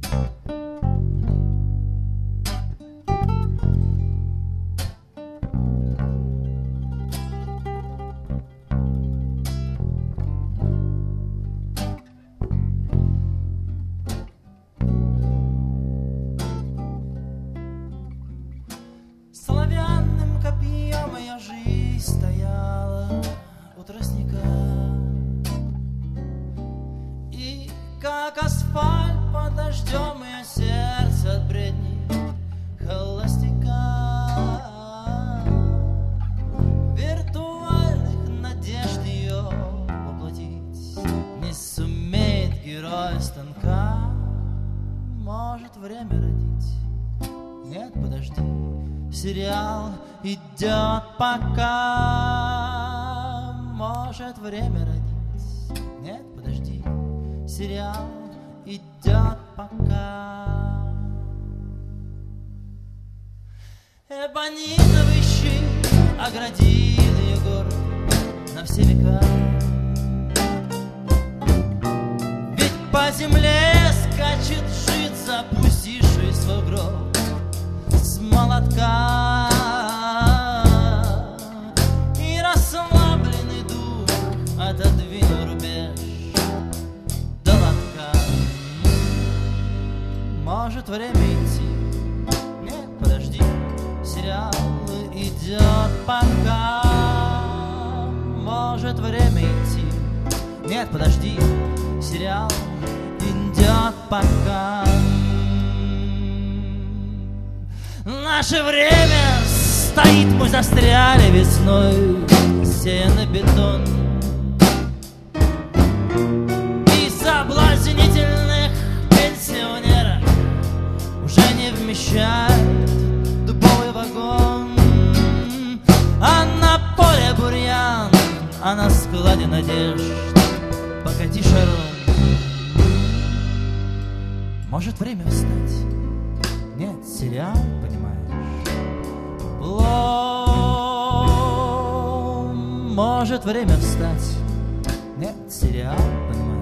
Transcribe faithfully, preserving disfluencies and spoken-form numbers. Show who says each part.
Speaker 1: Соловянным копьем моя жизнь стояла у тростника, и как асфальт под дождем ее сердце от бредней холостяка. Виртуальных надежд ее воплотить не сумеет герой станка. Может время родить? Нет, подожди, сериал идет пока. Может время родить? Нет, подожди, сериал идет пока. Эбонитовый щит оградил ее город на все века. Ведь по земле скачет жид, запустивший свой гроб с молотка. И расслабленный дух отодвинул рубеж до лотка. Может время идти? Нет, подожди, сериал идет пока. Может время идти? Нет, подожди, сериал идет пока. Наше время стоит, мы застряли весной, сея на бетон. И соблазнительных пенсионеров уже не вмещает дубовый вагон. А на поле бурьян, а на складе надежд покати шаром. Может время встать? Нет, сериал, понимаешь? Лом. Может время встать? Нет, сериал, понимаешь?